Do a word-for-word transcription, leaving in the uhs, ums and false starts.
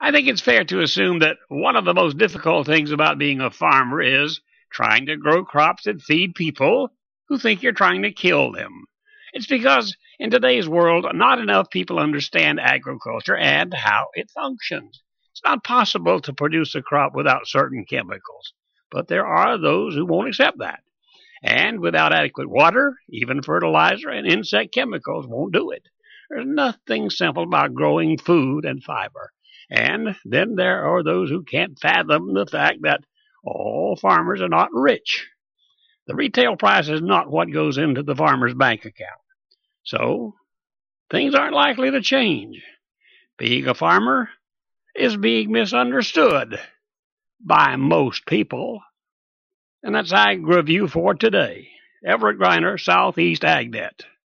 I think it's fair to assume that one of the most difficult things about being a farmer is trying to grow crops that feed people who think you're trying to kill them. It's because in today's world, not enough people understand agriculture and how it functions. It's not possible to produce a crop without certain chemicals, but there are those who won't accept that. And without adequate water, even fertilizer and insect chemicals won't do it. There's nothing simple about growing food and fiber. And then there are those who can't fathom the fact that all farmers are not rich. The retail price is not what goes into the farmer's bank account. So, things aren't likely to change. Being a farmer is being misunderstood by most people. And that's Ag Review for today. Everett Griner, Southeast AgNet.